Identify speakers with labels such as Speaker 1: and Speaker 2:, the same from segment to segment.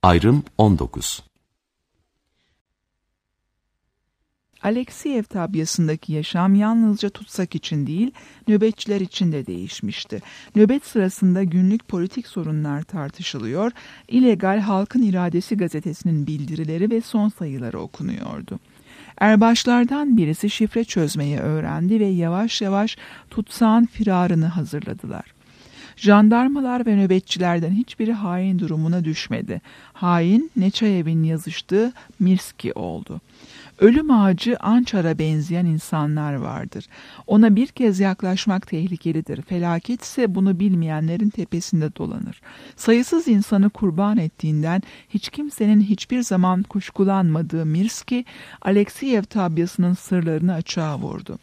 Speaker 1: Ayrım 19.
Speaker 2: Alexiev tabyasındaki yaşam yalnızca tutsak için değil, nöbetçiler için de değişmişti. Nöbet sırasında günlük politik sorunlar tartışılıyor, illegal Halkın İradesi gazetesinin bildirileri ve son sayıları okunuyordu. Erbaşlardan birisi şifre çözmeyi öğrendi ve yavaş yavaş tutsağın firarını hazırladılar. Jandarmalar ve nöbetçilerden hiçbiri hain durumuna düşmedi. Hain, Neçayev'in yazıştığı Mirski oldu. Ölüm ağacı Ançar'a benzeyen insanlar vardır. Ona bir kez yaklaşmak tehlikelidir. Felaket ise bunu bilmeyenlerin tepesinde dolanır. Sayısız insanı kurban ettiğinden hiç kimsenin hiçbir zaman kuşkulanmadığı Mirski, Alexiev tabyasının sırlarını açığa vurdu.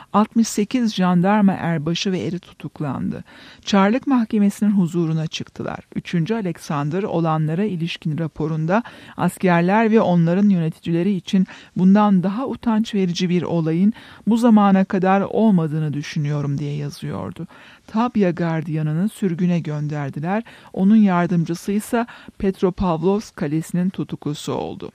Speaker 2: 68 jandarma erbaşı ve eri tutuklandı. Çarlık Mahkemesi'nin huzuruna çıktılar. 3. Alexander olanlara ilişkin raporunda askerler ve onların yöneticileri için bundan daha utanç verici bir olayın bu zamana kadar olmadığını düşünüyorum diye yazıyordu. Tabya gardiyanını sürgüne gönderdiler. Onun yardımcısı ise Petropavlovsk Kalesi'nin tutuklusu oldu.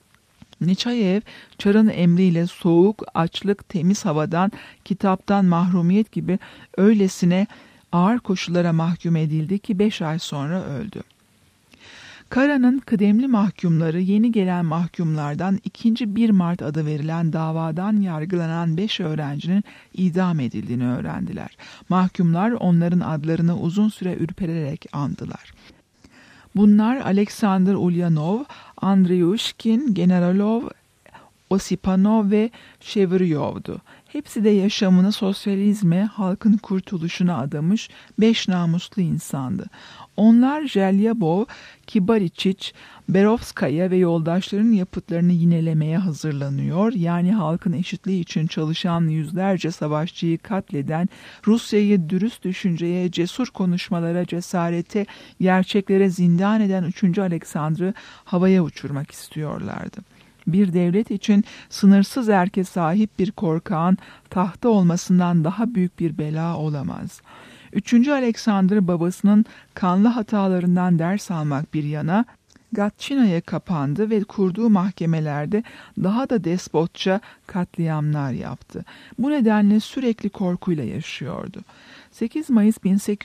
Speaker 2: Neçayev, Çar'ın emriyle soğuk, açlık, temiz havadan, kitaptan mahrumiyet gibi öylesine ağır koşullara mahkum edildi ki 5 ay sonra öldü. Kara'nın kıdemli mahkumları yeni gelen mahkumlardan 1 Mart adı verilen davadan yargılanan 5 öğrencinin idam edildiğini öğrendiler. Mahkumlar onların adlarını uzun süre ürpererek andılar. Bunlar Alexander Ulyanov, Andreyushkin, Generalov, Osipanov ve Shevryov'du. Hepsi de yaşamını sosyalizme, halkın kurtuluşuna adamış 5 namuslu insandı. Onlar Jelyabov, Kibariçiç, Berovskaya ve yoldaşlarının yapıtlarını yinelemeye hazırlanıyor. Yani halkın eşitliği için çalışan yüzlerce savaşçıyı katleden, Rusya'yı dürüst düşünceye, cesur konuşmalara, cesarete, gerçeklere zindan eden 3. Alexander'ı havaya uçurmak istiyorlardı. Bir devlet için sınırsız erke sahip bir korkağın tahta olmasından daha büyük bir bela olamaz. 3. Alexander babasının kanlı hatalarından ders almak bir yana Gatçina'ya kapandı ve kurduğu mahkemelerde daha da despotça katliamlar yaptı. Bu nedenle sürekli korkuyla yaşıyordu. 8 Mayıs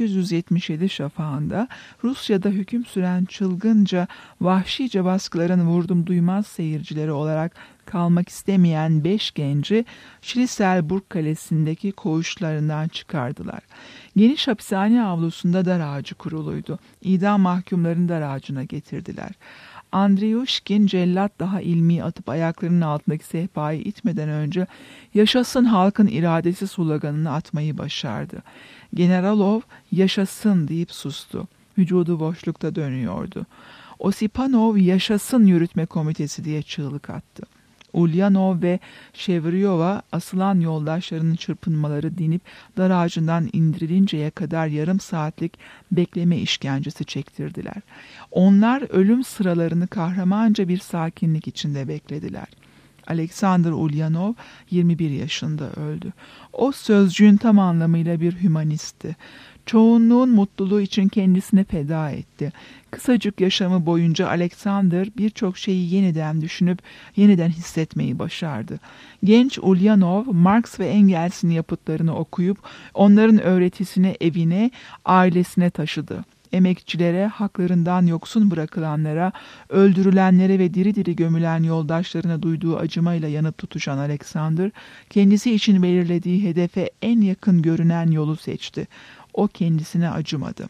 Speaker 2: 1877 şafağında Rusya'da hüküm süren çılgınca, vahşice baskıların vurdum duymaz seyircileri olarak kalmak istemeyen 5 genci Şiliselburg Kalesi'ndeki koğuşlarından çıkardılar. Geniş hapishane avlusunda dar ağacı kuruluydu. İdam mahkumlarını dar ağacına getirdiler. Andreyushkin cellat daha ilmi atıp ayaklarının altındaki sehpayı itmeden önce "Yaşasın halkın iradesi" sloganını atmayı başardı. Generalov "Yaşasın" deyip sustu. Vücudu boşlukta dönüyordu. Osipanov "Yaşasın yürütme komitesi" diye çığlık attı. Ulyanov ve Shevryova asılan yoldaşlarının çırpınmaları dinip dar ağacından indirilinceye kadar yarım saatlik bekleme işkencesi çektirdiler. Onlar ölüm sıralarını kahramanca bir sakinlik içinde beklediler. Alexander Ulyanov 21 yaşında öldü. O sözcüğün tam anlamıyla bir hümanistti. Çoğunluğun mutluluğu için kendisini feda etti. Kısacık yaşamı boyunca Alexander birçok şeyi yeniden düşünüp yeniden hissetmeyi başardı. Genç Ulyanov, Marx ve Engels'in yapıtlarını okuyup onların öğretisini evine, ailesine taşıdı. Emekçilere, haklarından yoksun bırakılanlara, öldürülenlere ve diri diri gömülen yoldaşlarına duyduğu acımayla yanıp tutuşan Alexander, kendisi için belirlediği hedefe en yakın görünen yolu seçti. O kendisine acımadı.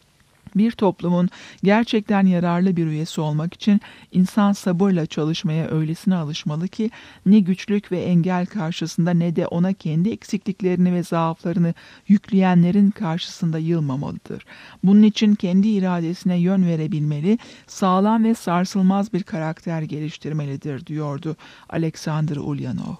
Speaker 2: Bir toplumun gerçekten yararlı bir üyesi olmak için insan sabırla çalışmaya öylesine alışmalı ki ne güçlük ve engel karşısında ne de ona kendi eksikliklerini ve zaaflarını yükleyenlerin karşısında yılmamalıdır. Bunun için kendi iradesine yön verebilmeli, sağlam ve sarsılmaz bir karakter geliştirmelidir diyordu Alexander Ulyanov.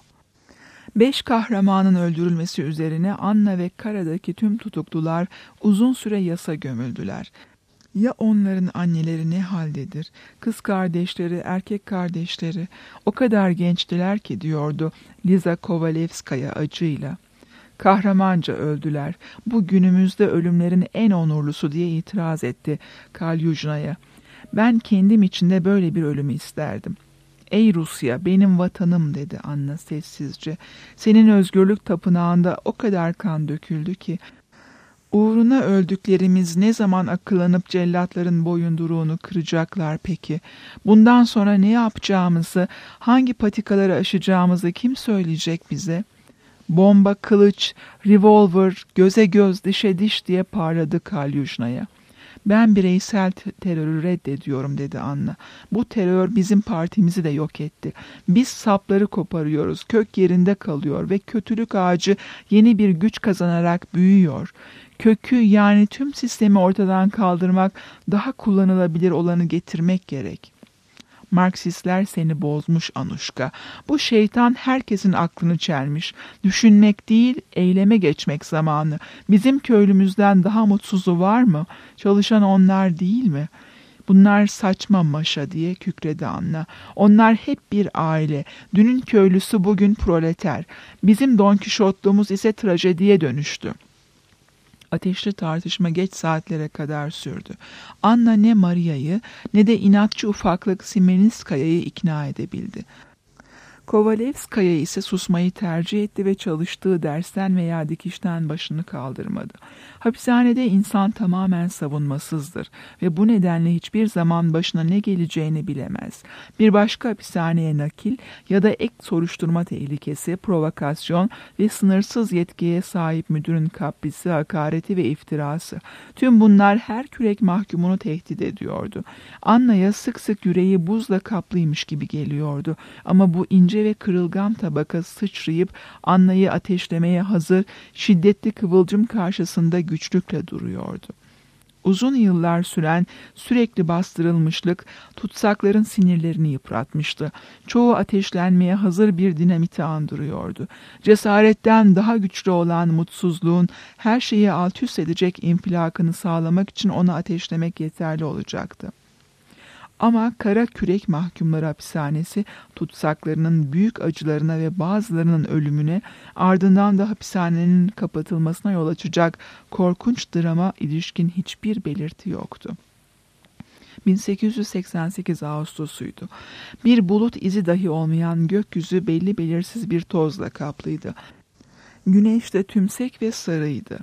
Speaker 2: 5 kahramanın öldürülmesi üzerine Anna ve Kara'daki tüm tutuklular uzun süre yasa gömüldüler. Ya onların anneleri ne haldedir? Kız kardeşleri, erkek kardeşleri o kadar gençtiler ki diyordu Liza Kovalevskaya acıyla. Kahramanca öldüler. Bu günümüzde ölümlerin en onurlusu diye itiraz etti Kalyujna'ya. Ben kendim için de böyle bir ölümü isterdim. Ey Rusya, benim vatanım dedi Anna sessizce. Senin özgürlük tapınağında o kadar kan döküldü ki uğruna öldüklerimiz ne zaman akıllanıp cellatların boyunduruğunu kıracaklar peki? Bundan sonra ne yapacağımızı, hangi patikaları aşacağımızı kim söyleyecek bize? Bomba, kılıç, revolver, göze göz, dişe diş diye parladı Kalyujna'ya. Ben bireysel terörü reddediyorum dedi Anna. Bu terör bizim partimizi de yok etti. Biz sapları koparıyoruz, kök yerinde kalıyor ve kötülük ağacı yeni bir güç kazanarak büyüyor. Kökü yani tüm sistemi ortadan kaldırmak, daha kullanılabilir olanı getirmek gerek. Marksistler seni bozmuş Anuşka. Bu şeytan herkesin aklını çelmiş. Düşünmek değil, eyleme geçmek zamanı. Bizim köylümüzden daha mutsuzu var mı? Çalışan onlar değil mi? Bunlar saçma Maşa diye kükredi Anna. Onlar hep bir aile. Dünün köylüsü bugün proleter. Bizim Don Kişotluğumuz ise trajediye dönüştü. Ateşli tartışma geç saatlere kadar sürdü. Anna ne Maria'yı ne de inatçı ufaklık Simenskaya'yı ikna edebildi. Kovalevskaya ise susmayı tercih etti ve çalıştığı dersten veya dikişten başını kaldırmadı. Hapishanede insan tamamen savunmasızdır ve bu nedenle hiçbir zaman başına ne geleceğini bilemez. Bir başka hapishaneye nakil ya da ek soruşturma tehlikesi, provokasyon ve sınırsız yetkiye sahip müdürün kaprisi, hakareti ve iftirası. Tüm bunlar her kürek mahkumunu tehdit ediyordu. Anna'ya sık sık yüreği buzla kaplıymış gibi geliyordu ama bu ince ve kırılgan tabaka sıçrayıp Anna'yı ateşlemeye hazır, şiddetli kıvılcım karşısında güçlükle duruyordu. Uzun yıllar süren sürekli bastırılmışlık tutsakların sinirlerini yıpratmıştı. Çoğu ateşlenmeye hazır bir dinamiti andırıyordu. Cesaretten daha güçlü olan mutsuzluğun her şeyi alt üst edecek infilakını sağlamak için onu ateşlemek yeterli olacaktı. Ama Kara Kürek Mahkumları Hapishanesi tutsaklarının büyük acılarına ve bazılarının ölümüne, ardından da hapishanenin kapatılmasına yol açacak korkunç drama ilişkin hiçbir belirti yoktu. 1888 Ağustos'uydu. Bir bulut izi dahi olmayan gökyüzü belli belirsiz bir tozla kaplıydı. Güneş de tümsek ve sarıydı.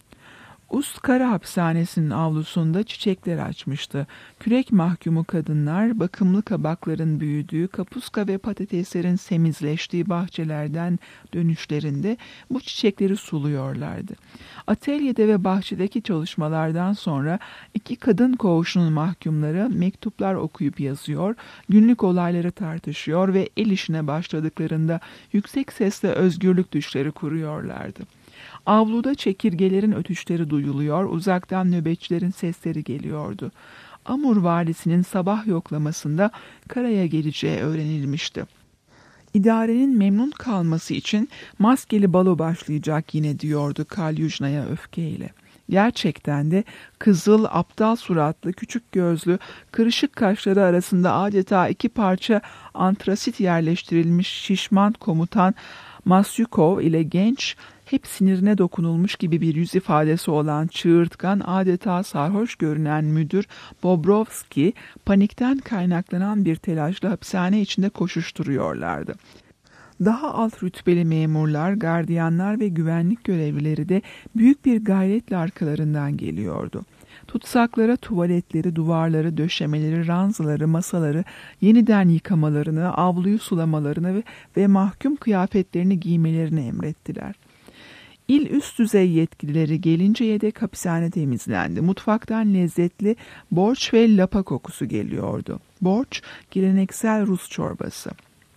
Speaker 2: Ustkara hapishanesinin avlusunda çiçekler açmıştı. Kürek mahkumu kadınlar bakımlı kabakların büyüdüğü, kapuska ve patateslerin semizleştiği bahçelerden dönüşlerinde bu çiçekleri suluyorlardı. Atölyede ve bahçedeki çalışmalardan sonra iki kadın koğuşunun mahkumları mektuplar okuyup yazıyor, günlük olayları tartışıyor ve el işine başladıklarında yüksek sesle özgürlük düşleri kuruyorlardı. Avluda çekirgelerin ötüşleri duyuluyor, uzaktan nöbetçilerin sesleri geliyordu. Amur valisinin sabah yoklamasında karaya geleceği öğrenilmişti. İdarenin memnun kalması için maskeli balo başlayacak yine diyordu Kalyujna'ya öfkeyle. Gerçekten de kızıl, aptal suratlı, küçük gözlü, kırışık kaşları arasında adeta iki parça antrasit yerleştirilmiş şişman komutan Masyukov ile genç, hep sinirine dokunulmuş gibi bir yüz ifadesi olan çığırtkan, adeta sarhoş görünen müdür Bobrovski, panikten kaynaklanan bir telaşla hapishane içinde koşuşturuyorlardı. Daha alt rütbeli memurlar, gardiyanlar ve güvenlik görevlileri de büyük bir gayretle arkalarından geliyordu. Tutsaklara tuvaletleri, duvarları, döşemeleri, ranzaları, masaları yeniden yıkamalarını, avluyu sulamalarını ve mahkum kıyafetlerini giymelerini emrettiler. İl üst düzey yetkilileri gelince yedek hapishane temizlendi. Mutfaktan lezzetli borç ve lapa kokusu geliyordu. Borç, geleneksel Rus çorbası.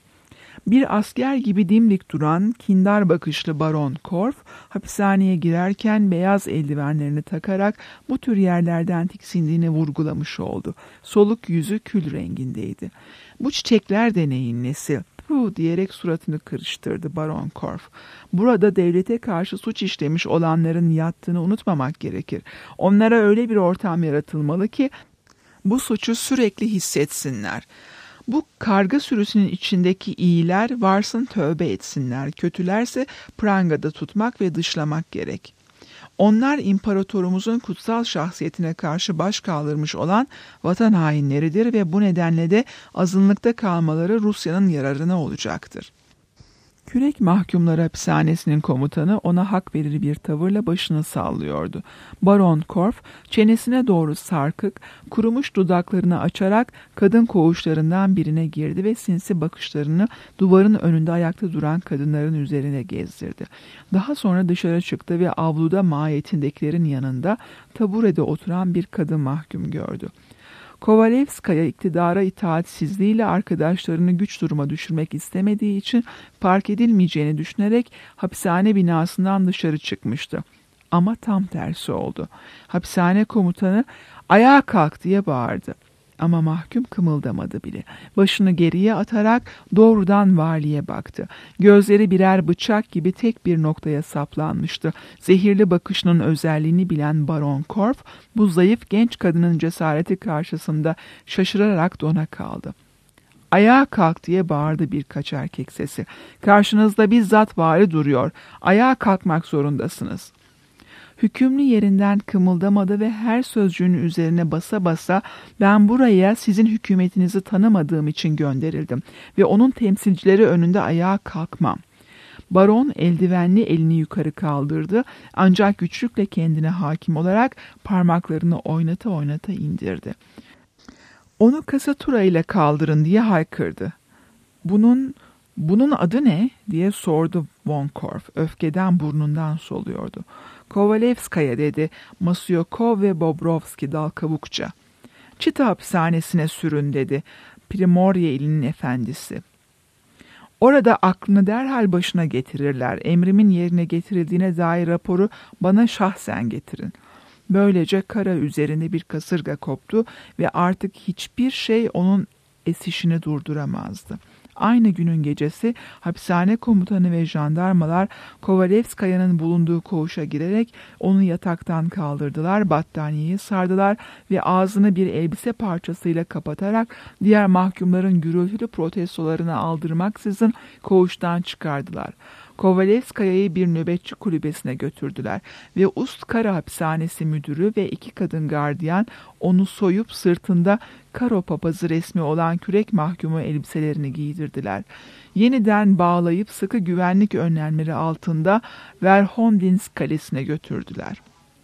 Speaker 2: Bir asker gibi dimdik duran, kindar bakışlı Baron Korf, hapishaneye girerken beyaz eldivenlerini takarak bu tür yerlerden tiksindiğini vurgulamış oldu. Soluk yüzü kül rengindeydi. "Bu çiçekler de neyin nesi?" diyerek suratını kırıştırdı Baron Korf. "Burada devlete karşı suç işlemiş olanların yattığını unutmamak gerekir. Onlara öyle bir ortam yaratılmalı ki bu suçu sürekli hissetsinler. Bu karga sürüsünün içindeki iyiler varsın tövbe etsinler, kötülerse prangada tutmak ve dışlamak gerek. Onlar imparatorumuzun kutsal şahsiyetine karşı baş kaldırmış olan vatan hainleridir ve bu nedenle de azınlıkta kalmaları Rusya'nın yararına olacaktır. Kürek Mahkumları Hapishanesi'nin komutanı ona hak verir bir tavırla başını sallıyordu. Baron Korf çenesine doğru sarkık, kurumuş dudaklarını açarak kadın koğuşlarından birine girdi ve sinsi bakışlarını duvarın önünde ayakta duran kadınların üzerine gezdirdi. Daha sonra dışarı çıktı ve avluda mahiyetindekilerin yanında taburede oturan bir kadın mahkum gördü. Kovalevskaya iktidara itaatsizliğiyle arkadaşlarını güç duruma düşürmek istemediği için fark edilmeyeceğini düşünerek hapishane binasından dışarı çıkmıştı. Ama tam tersi oldu. Hapishane komutanı "Ayağa kalk!" diye bağırdı. Ama mahkum kımıldamadı bile. Başını geriye atarak doğrudan valiye baktı. Gözleri birer bıçak gibi tek bir noktaya saplanmıştı. Zehirli bakışının özelliğini bilen Baron Korf, bu zayıf genç kadının cesareti karşısında şaşırarak dona kaldı. "Ayağa kalk!" diye bağırdı birkaç erkek sesi. "Karşınızda bizzat vali duruyor. Ayağa kalkmak zorundasınız." Hükümlü yerinden kımıldamadı ve her sözcüğünün üzerine basa basa "Ben buraya sizin hükümetinizi tanımadığım için gönderildim ve onun temsilcileri önünde ayağa kalkmam." Baron eldivenli elini yukarı kaldırdı ancak güçlükle kendine hakim olarak parmaklarını oynata oynata indirdi. "Onu kasatura ile kaldırın!" diye haykırdı. Bunun adı ne?" diye sordu Von Korf. Öfkeden burnundan soluyordu. "Kovalevskaya," dedi Masyokov ve Bobrovski dal kabukça. "Çita hapishanesine sürün," dedi Primorye'linin efendisi. "Orada aklını derhal başına getirirler. Emrimin yerine getirildiğine dair raporu bana şahsen getirin." Böylece kara üzerinde bir kasırga koptu ve artık hiçbir şey onun esişini durduramazdı. Aynı günün gecesi hapishane komutanı ve jandarmalar Kovalevskaya'nın bulunduğu koğuşa girerek onu yataktan kaldırdılar, battaniyeyi sardılar ve ağzını bir elbise parçasıyla kapatarak diğer mahkumların gürültülü protestolarına aldırmaksızın koğuştan çıkardılar. Kovalevskaya'yı bir nöbetçi kulübesine götürdüler ve Ust Kara Hapishanesi müdürü ve 2 kadın gardiyan onu soyup sırtında karo papazı resmi olan kürek mahkumu elbiselerini giydirdiler. Yeniden bağlayıp sıkı güvenlik önlemleri altında Verhondinsk Kalesi'ne götürdüler.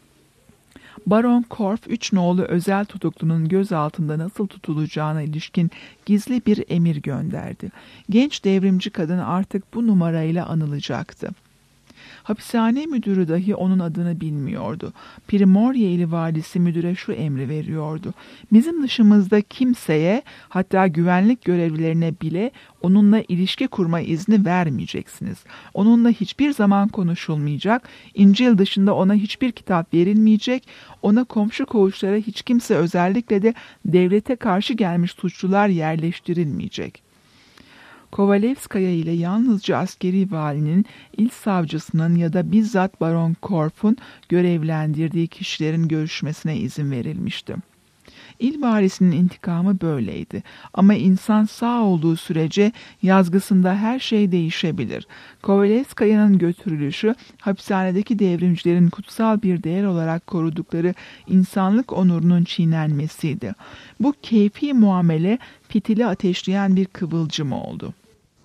Speaker 2: Baron Korf, 3 nolu özel tutuklunun gözaltında nasıl tutulacağına ilişkin gizli bir emir gönderdi. Genç devrimci kadın artık bu numarayla anılacaktı. Hapishane müdürü dahi onun adını bilmiyordu. Primoryeli valisi müdüre şu emri veriyordu: "Bizim dışımızda kimseye, hatta güvenlik görevlilerine bile onunla ilişki kurma izni vermeyeceksiniz. Onunla hiçbir zaman konuşulmayacak, İncil dışında ona hiçbir kitap verilmeyecek, ona komşu koğuşlara hiç kimse, özellikle de devlete karşı gelmiş suçlular yerleştirilmeyecek." Kovalevskaya ile yalnızca askeri valinin, il savcısının ya da bizzat Baron Korf'un görevlendirdiği kişilerin görüşmesine izin verilmişti. İl valisinin intikamı böyleydi. Ama insan sağ olduğu sürece yazgısında her şey değişebilir. Kovalevskaya'nın götürülüşü, hapishanedeki devrimcilerin kutsal bir değer olarak korudukları insanlık onurunun çiğnenmesiydi. Bu keyfi muamele fitili ateşleyen bir kıvılcım oldu.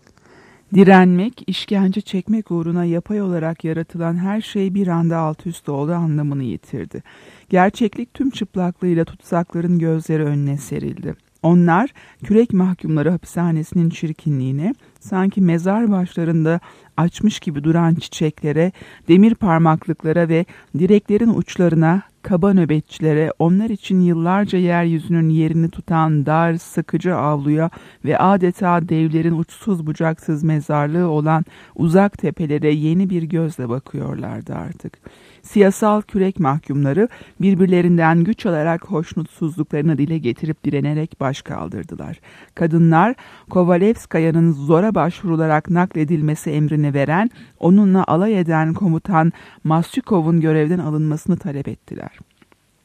Speaker 2: Direnmek, işkence çekmek uğruna yapay olarak yaratılan her şey bir anda alt üst oldu, anlamını yitirdi. Gerçeklik tüm çıplaklığıyla tutsakların gözleri önüne serildi. Onlar, kürek mahkumları hapishanesinin çirkinliğine, sanki mezar başlarında açmış gibi duran çiçeklere, demir parmaklıklara ve direklerin uçlarına, kaba nöbetçilere, onlar için yıllarca yeryüzünün yerini tutan dar, sıkıcı avluya ve adeta devlerin uçsuz bucaksız mezarlığı olan uzak tepelere yeni bir gözle bakıyorlardı artık. Siyasal kürek mahkumları birbirlerinden güç alarak hoşnutsuzluklarını dile getirip direnerek baş kaldırdılar. Kadınlar, Kovalevskaya'nın zora başvurularak nakledilmesi emrini veren, onunla alay eden komutan Masyukov'un görevden alınmasını talep ettiler.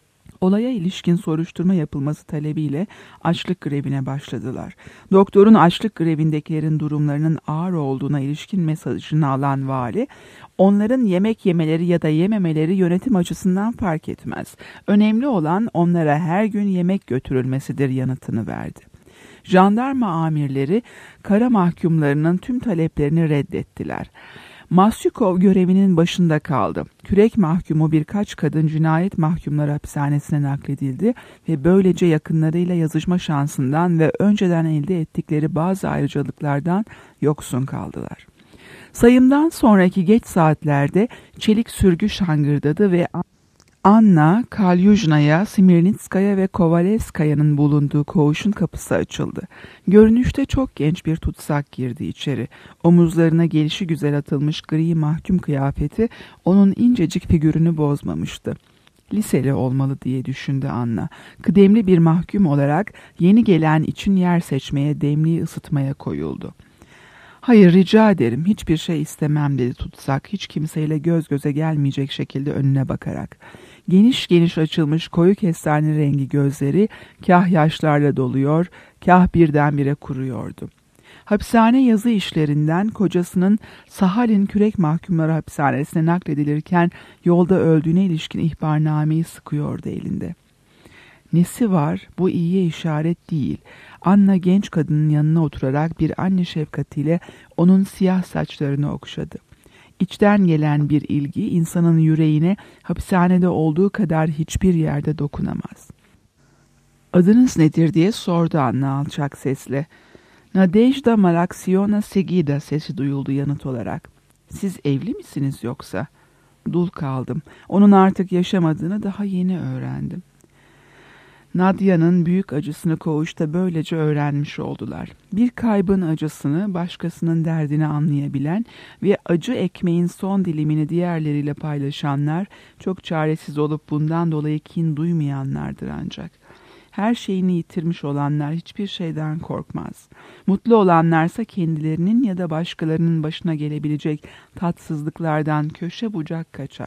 Speaker 2: Olaya ilişkin soruşturma yapılması talebiyle açlık grevine başladılar. Doktorun açlık grevindekilerin durumlarının ağır olduğuna ilişkin mesajını alan vali, onların yemek yemeleri ya da yememeleri yönetim açısından fark etmez. Önemli olan onlara her gün yemek götürülmesidir yanıtını verdi. Jandarma amirleri kara mahkumlarının tüm taleplerini reddettiler. Masyukov görevinin başında kaldı. Kürek mahkumu birkaç kadın cinayet mahkumları hapishanesine nakledildi ve böylece yakınlarıyla yazışma şansından ve önceden elde ettikleri bazı ayrıcalıklardan yoksun kaldılar. Sayımdan sonraki geç saatlerde çelik sürgü şangırdadı ve Anna Kalyujnaya, Smirnitskaya ve Kovalevskaya'nın bulunduğu koğuşun kapısı açıldı. Görünüşte çok genç bir tutsak girdi içeri. Omuzlarına gelişigüzel atılmış gri mahkum kıyafeti onun incecik figürünü bozmamıştı. Liseli olmalı diye düşündü Anna. Kıdemli bir mahkum olarak yeni gelen için yer seçmeye, demliği ısıtmaya koyuldu. "Hayır, rica ederim, hiçbir şey istemem," dedi tutsak, hiç kimseyle göz göze gelmeyecek şekilde önüne bakarak. Geniş geniş açılmış koyu kestane rengi gözleri kah yaşlarla doluyor, kah birdenbire kuruyordu. Hapishane yazı işlerinden kocasının Sahalin Kürek Mahkumları Hapishanesi'ne nakledilirken yolda öldüğüne ilişkin ihbarnameyi sıkıyordu elinde. "Nesi var? Bu iyiye işaret değil." Anna genç kadının yanına oturarak bir anne şefkatiyle onun siyah saçlarını okşadı. İçten gelen bir ilgi insanın yüreğine hapishanede olduğu kadar hiçbir yerde dokunamaz. "Adınız nedir?" diye sordu Anna alçak sesle. "Nadejda Malaksiona Segida," sesi duyuldu yanıt olarak. "Siz evli misiniz yoksa?" Dul kaldım. Onun artık yaşamadığını daha yeni öğrendim. Nadia'nın büyük acısını koğuşta böylece öğrenmiş oldular. Bir kaybın acısını, başkasının derdini anlayabilen ve acı ekmeğin son dilimini diğerleriyle paylaşanlar, çok çaresiz olup bundan dolayı kin duymayanlardır ancak. Her şeyini yitirmiş olanlar hiçbir şeyden korkmaz. Mutlu olanlarsa kendilerinin ya da başkalarının başına gelebilecek tatsızlıklardan köşe bucak kaçar.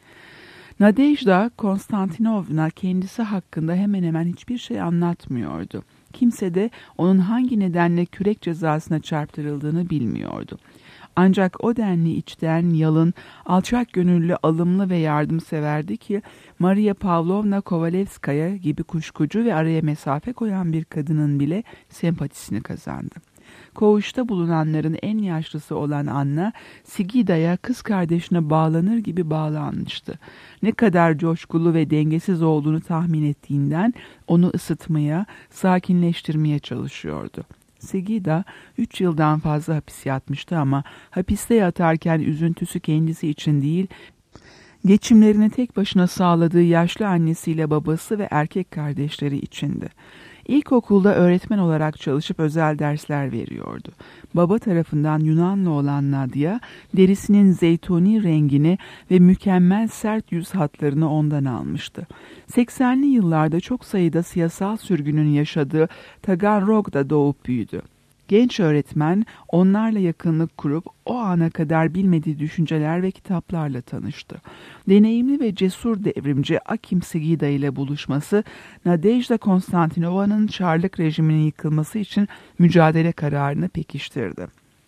Speaker 2: Nadejda Konstantinovna kendisi hakkında hemen hemen hiçbir şey anlatmıyordu. Kimse de onun hangi nedenle kürek cezasına çarptırıldığını bilmiyordu. Ancak o denli içten, yalın, alçak gönüllü, alımlı ve yardımseverdi ki Maria Pavlovna Kovalevskaya gibi kuşkucu ve araya mesafe koyan bir kadının bile sempatisini kazandı. Koğuşta bulunanların en yaşlısı olan Anna, Sigida'ya kız kardeşine bağlanır gibi bağlanmıştı. Ne kadar coşkulu ve dengesiz olduğunu tahmin ettiğinden onu ısıtmaya, sakinleştirmeye çalışıyordu. Sigida 3 yıldan fazla hapis yatmıştı ama hapiste yatarken üzüntüsü kendisi için değil, geçimlerini tek başına sağladığı yaşlı annesiyle babası ve erkek kardeşleri içindi. İlkokulda öğretmen olarak çalışıp özel dersler veriyordu. Baba tarafından Yunanlı olan Nadia, derisinin zeytuni rengini ve mükemmel sert yüz hatlarını ondan almıştı. 80'li yıllarda çok sayıda siyasal sürgünün yaşadığı Taganrog'da doğup büyüdü. Genç öğretmen onlarla yakınlık kurup o ana kadar bilmediği düşünceler ve kitaplarla tanıştı. Deneyimli ve cesur devrimci Akim Sigida ile buluşması Nadejda Konstantinova'nın Çarlık rejiminin yıkılması için mücadele kararını pekiştirdi.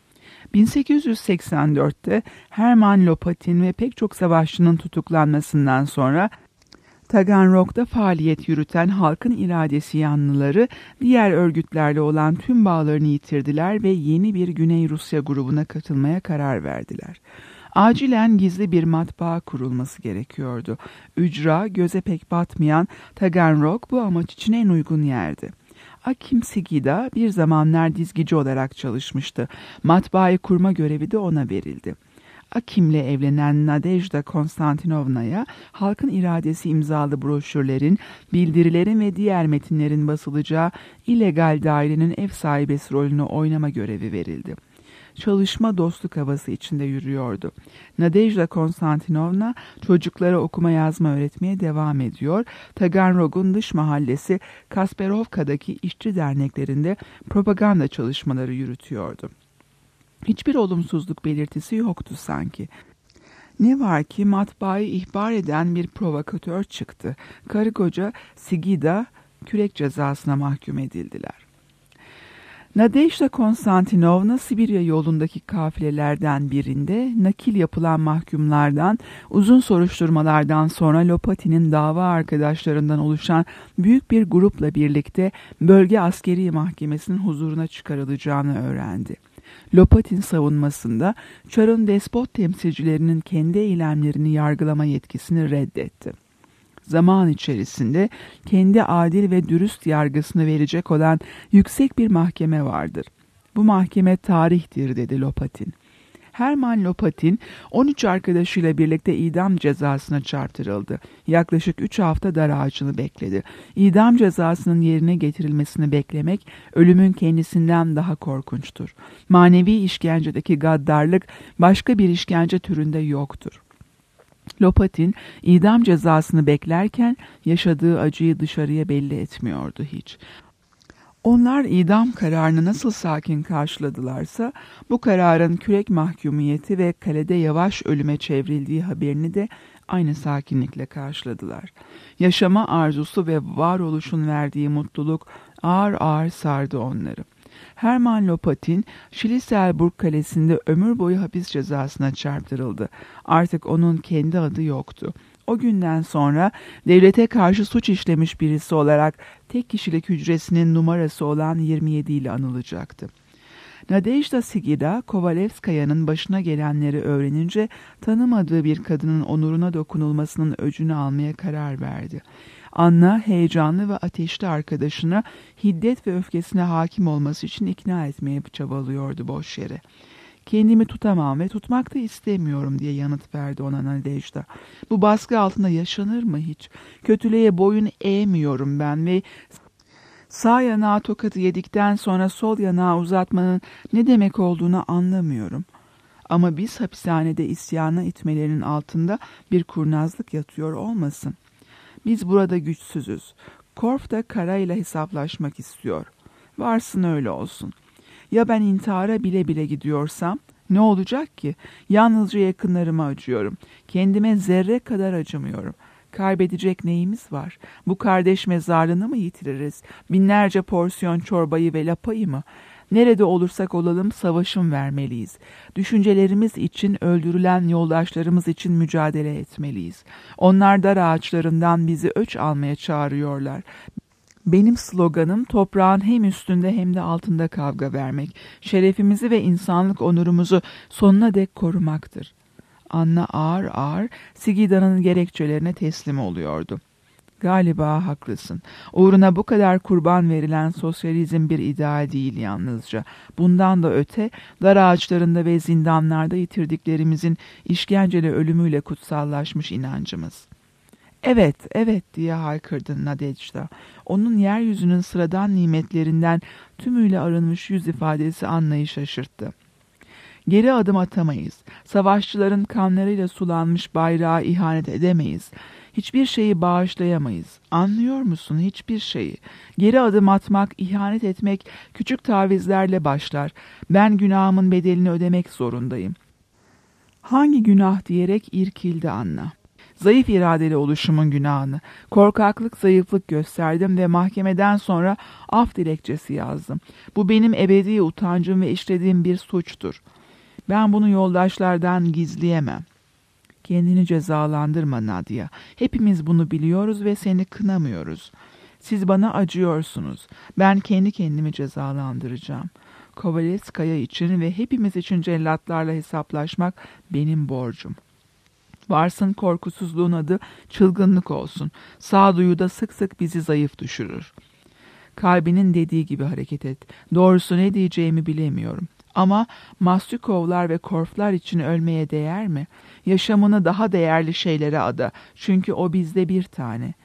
Speaker 2: 1884'te Herman Lopatin ve pek çok savaşçının tutuklanmasından sonra Taganrog'da faaliyet yürüten halkın iradesi yanlıları diğer örgütlerle olan tüm bağlarını yitirdiler ve yeni bir Güney Rusya grubuna katılmaya karar verdiler. Acilen gizli bir matbaa kurulması gerekiyordu. Ücra göze pek batmayan Taganrog bu amaç için en uygun yerdi. Akim Sigida bir zamanlar dizgici olarak çalışmıştı. Matbaayı kurma görevi de ona verildi. Akim'le evlenen Nadejda Konstantinovna'ya halkın iradesi imzalı broşürlerin, bildirilerin ve diğer metinlerin basılacağı illegal dairenin ev sahibesi rolünü oynama görevi verildi. Çalışma dostluk havası içinde yürüyordu. Nadejda Konstantinovna çocuklara okuma yazma öğretmeye devam ediyor. Taganrog'un dış mahallesi Kasperovka'daki işçi derneklerinde propaganda çalışmaları yürütüyordu. Hiçbir olumsuzluk belirtisi yoktu sanki. Ne var ki matbaayı ihbar eden bir provokatör çıktı. Karı koca Sigida kürek cezasına mahkum edildiler. Nadejda Konstantinovna Sibirya yolundaki kafilelerden birinde nakil yapılan mahkumlardan uzun soruşturmalardan sonra Lopatin'in dava arkadaşlarından oluşan büyük bir grupla birlikte bölge askeri mahkemesinin huzuruna çıkarılacağını öğrendi. Lopatin savunmasında Çar'ın despot temsilcilerinin kendi eylemlerini yargılama yetkisini reddetti. Zaman içerisinde kendi adil ve dürüst yargısını verecek olan yüksek bir mahkeme vardır. Bu mahkeme tarihtir dedi Lopatin. Hermann Lopatin 13 arkadaşıyla birlikte idam cezasına çarptırıldı. Yaklaşık 3 hafta dar ağacını bekledi. İdam cezasının yerine getirilmesini beklemek ölümün kendisinden daha korkunçtur. Manevi işkencedeki gaddarlık başka bir işkence türünde yoktur. Lopatin idam cezasını beklerken yaşadığı acıyı dışarıya belli etmiyordu hiç. Onlar idam kararını nasıl sakin karşıladılarsa bu kararın kürek mahkumiyeti ve kalede yavaş ölüme çevrildiği haberini de aynı sakinlikle karşıladılar. Yaşama arzusu ve varoluşun verdiği mutluluk ağır ağır sardı onları. Hermann Lopatin, Schlüsselburg Kalesi'nde ömür boyu hapis cezasına çarptırıldı. Artık onun kendi adı yoktu. O günden sonra devlete karşı suç işlemiş birisi olarak tek kişilik hücresinin numarası olan 27 ile anılacaktı. Nadejda Sigida, Kovalevskaya'nın başına gelenleri öğrenince tanımadığı bir kadının onuruna dokunulmasının öcünü almaya karar verdi. Anna heyecanlı ve ateşli arkadaşını hiddet ve öfkesine hakim olması için ikna etmeye çabalıyordu boş yere. Kendimi tutamam ve tutmak da istemiyorum diye yanıt verdi ona Nadejda. Bu baskı altında yaşanır mı hiç? Kötülüğe boyun eğmiyorum ben ve sağ yanağı tokadı yedikten sonra sol yanağı uzatmanın ne demek olduğunu anlamıyorum. Ama biz hapishanede isyana itmelerinin altında bir kurnazlık yatıyor olmasın. Biz burada güçsüzüz. Korf da karayla hesaplaşmak istiyor. Varsın öyle olsun. Ya ben intihara bile bile gidiyorsam ne olacak ki? Yalnızca yakınlarıma acıyorum. Kendime zerre kadar acımıyorum. Kaybedecek neyimiz var? Bu kardeş mezarlığını mı yitiririz? Binlerce porsiyon çorbayı ve lapayı mı? Nerede olursak olalım savaşım vermeliyiz. Düşüncelerimiz için, öldürülen yoldaşlarımız için mücadele etmeliyiz. Onlar dar ağaçlarından bizi öç almaya çağırıyorlar. Benim sloganım toprağın hem üstünde hem de altında kavga vermek, şerefimizi ve insanlık onurumuzu sonuna dek korumaktır. Anna ağır ağır Sigida'nın gerekçelerine teslim oluyordu. Galiba haklısın. Uğruna bu kadar kurban verilen sosyalizm bir ideal değil yalnızca. Bundan da öte dar ağaçlarında ve zindanlarda yitirdiklerimizin işkenceyle ölümüyle kutsallaşmış inancımız. Evet, evet diye haykırdı Nadejda. Onun yeryüzünün sıradan nimetlerinden tümüyle arınmış yüz ifadesi Anna'yı şaşırttı. Geri adım atamayız. Savaşçıların kanlarıyla sulanmış bayrağa ihanet edemeyiz. Hiçbir şeyi bağışlayamayız. Anlıyor musun? Hiçbir şeyi. Geri adım atmak, ihanet etmek küçük tavizlerle başlar. Ben günahımın bedelini ödemek zorundayım. Hangi günah diyerek irkildi Anna. Zayıf iradeli oluşumun günahını, korkaklık, zayıflık gösterdim ve mahkemeden sonra af dilekçesi yazdım. Bu benim ebedi utancım ve işlediğim bir suçtur. Ben bunu yoldaşlardan gizleyemem. Kendini cezalandırma Nadia. Hepimiz bunu biliyoruz ve seni kınamıyoruz. Siz bana acıyorsunuz. Ben kendi kendimi cezalandıracağım. Kovalevskaya için ve hepimiz için cellatlarla hesaplaşmak benim borcum. Varsın korkusuzluğun adı çılgınlık olsun. Sağduyu da sık sık bizi zayıf düşürür. Kalbinin dediği gibi hareket et. Doğrusu ne diyeceğimi bilemiyorum. Ama Mastyukovlar ve Korflar için ölmeye değer mi? Yaşamını daha değerli şeylere ada. Çünkü o bizde bir tane.